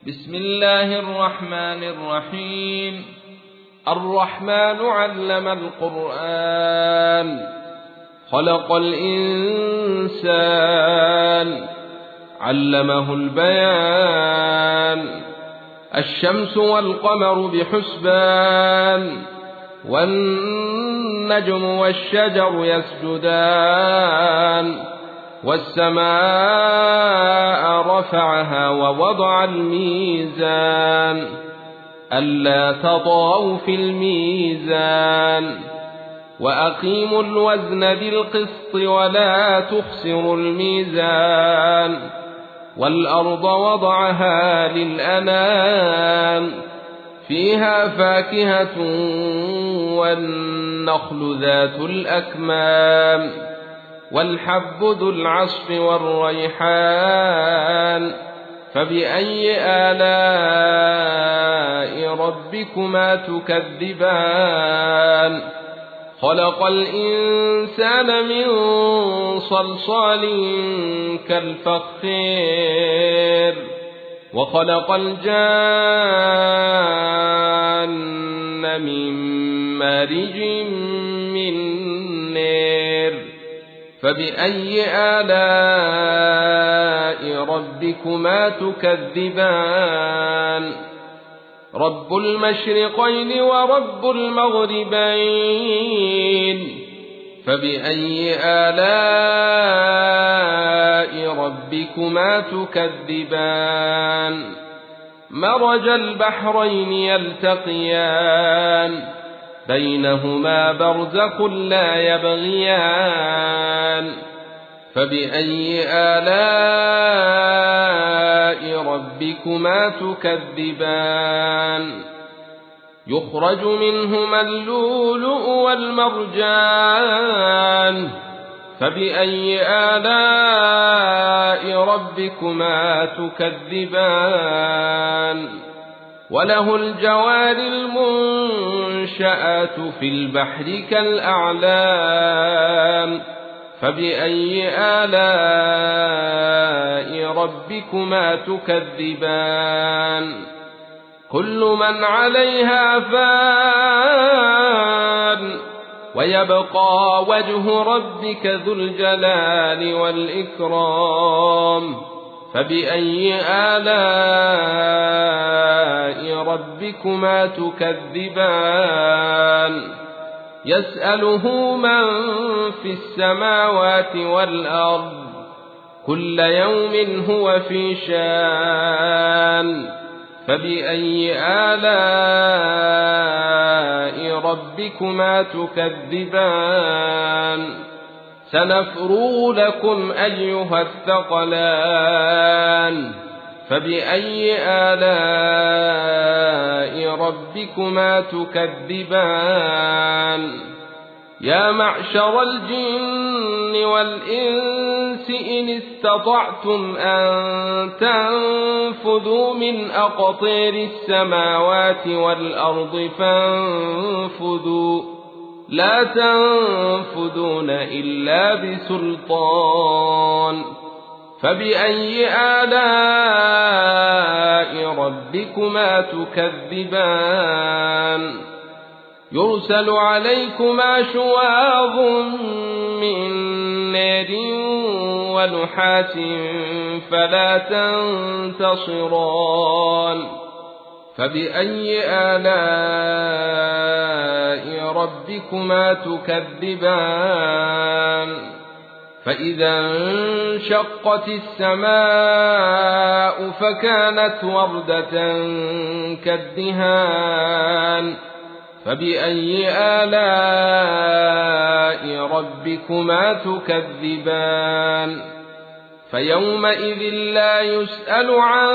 بسم الله الرحمن الرحيم. الرحمن علم القرآن، خلق الإنسان، علمه البيان. الشمس والقمر بحسبان، والنجم والشجر يسجدان. والسماء رفعها ووضع الميزان، ألا تطغوا في الميزان. وأقيموا الوزن بالقسط ولا تخسروا الميزان. والأرض وضعها للأنام، فيها فاكهة والنخل ذات الأكمام، والحب ذو العصف والريحان. فبأي آلاء ربكما تكذبان؟ خلق الإنسان من صلصال كالفخار، وخلق الجان من مارج من نار. فبأي آلاء ربكما تكذبان؟ رب المشرقين ورب المغربين. فبأي آلاء ربكما تكذبان؟ مرج البحرين يلتقيان، بينهما برزخ لا يبغيان. فبأي آلاء ربكما تكذبان؟ يخرج منهما اللؤلؤ والمرجان. فبأي آلاء ربكما تكذبان؟ وله الجوار المنشآت في البحر كالأعلام. فبأي آلاء ربكما تكذبان؟ كل من عليها فان، ويبقى وجه ربك ذو الجلال والإكرام. فبأي آلاء ربكما تكذبان؟ يسأله من في السماوات والأرض، كل يوم هو في شان. فبأي آلاء ربكما تكذبان؟ سنفرغ لكم أيها الثقلان. فبأي آلاء ربكما تكذبان؟ يا معشر الجن والإنس إن استطعتم أن تنفذوا من أقطار السماوات والأرض فانفذوا، لا تنفذون إلا بسلطان. فبأي آلاء ربكما تكذبان؟ يرسل عليكما شواظ من نار ونحاس فلا تنتصران. فبأي آلاء ربكما تكذبان؟ فإذا انشقت السماء فكانت وردة كالدهان. فبأي آلاء ربكما تكذبان؟ فيومئذ لا يسأل عن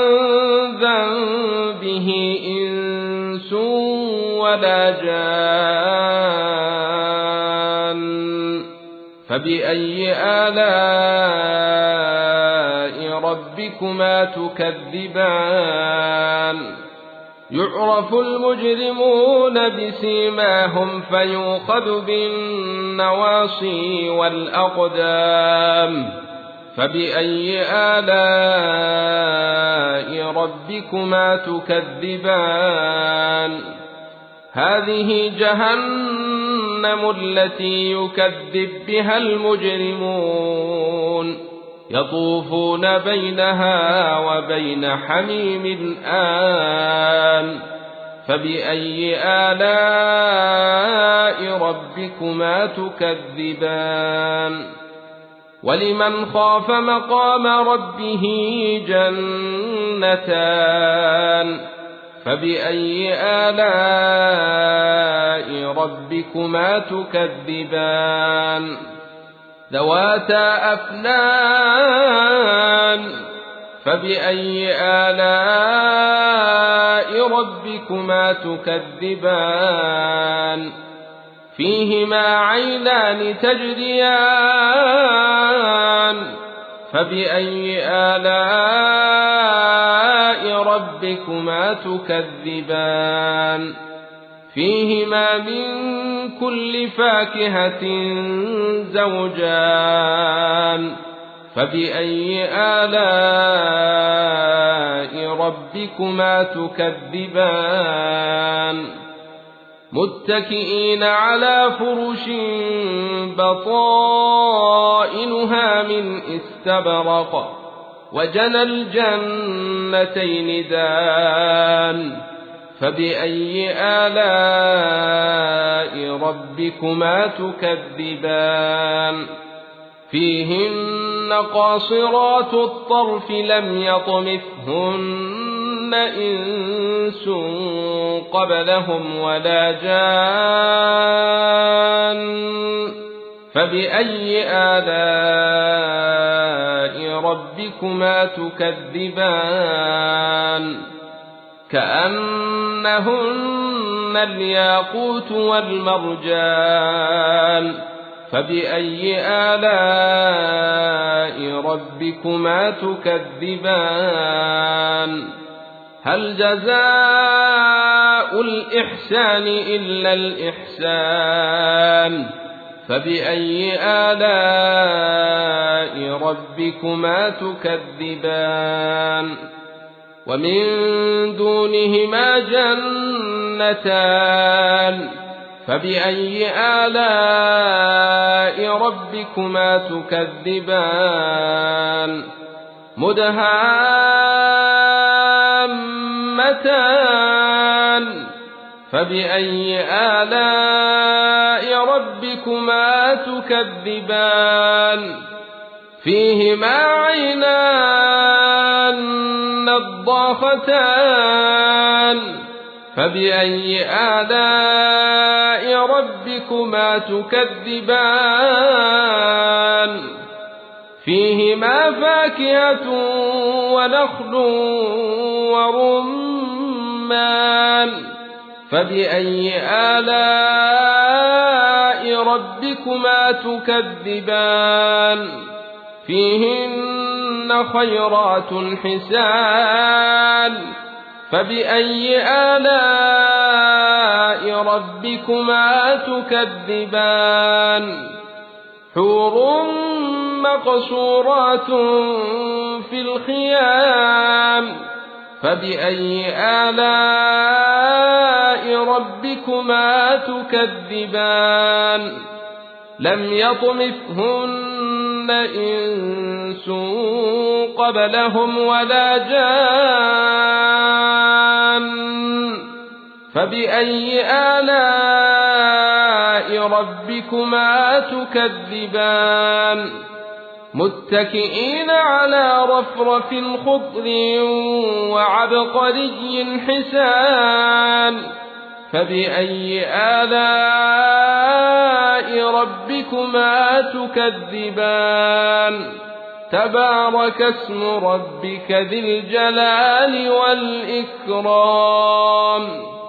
ذنبه إنس ولا جان. فبأي آلاء ربكما تكذبان؟ يعرف المجرمون بسيماهم فيؤخذ بالنواصي والأقدام. فبأي آلاء ربكما تكذبان هذه جهنم التي يكذب بها المجرمون يطوفون بينها وبين حميم آن فبأي آلاء ربكما تكذبان ولمن خاف مقام ربه جنتان فبأي آلاء ربكما تكذبان ذواتا أفنان فبأي آلاء ربكما تكذبان فيهما عينان تجريان فبأي آلاء ربكما تكذبان فيهما من كل فاكهة زوجان فبأي آلاء ربكما تكذبان متكئين على فرش بطائنها من استبرق وجنى الجنتين دان فبأي آلاء ربكما تكذبان فيهن قاصرات الطرف لم يطمثهن إنس قبلهم ولا جان فبأي آلاء ربكما تكذبان كأنهن الياقوت والمرجان فبأي آلاء ربكما تكذبان هل جزاء الإحسان إلا الإحسان فبأي آلاء ربكما تكذبان ومن دونهما جنتان فبأي آلاء ربكما تكذبان مدهامتان فبأي آلاء ربكما تكذبان فيهما عينان نضاختان فبأي آلاء ربكما تكذبان فيهما فاكهة ونخل ورمان فبأي آلاء ربكما تكذبان فيهن خيرات حسان فبأي آلاء ربكما تكذبان حور مقصورات في الخيام فبأي آلاء ربكما تكذبان لم يطمثهن إنس قبلهم ولا جان فبأي آلاء ربكما تكذبان متكئين على رفرف خضر وعبقري حسان فبأي آلاء ربكما تكذبان تبارك اسم ربك ذي الجلال والإكرام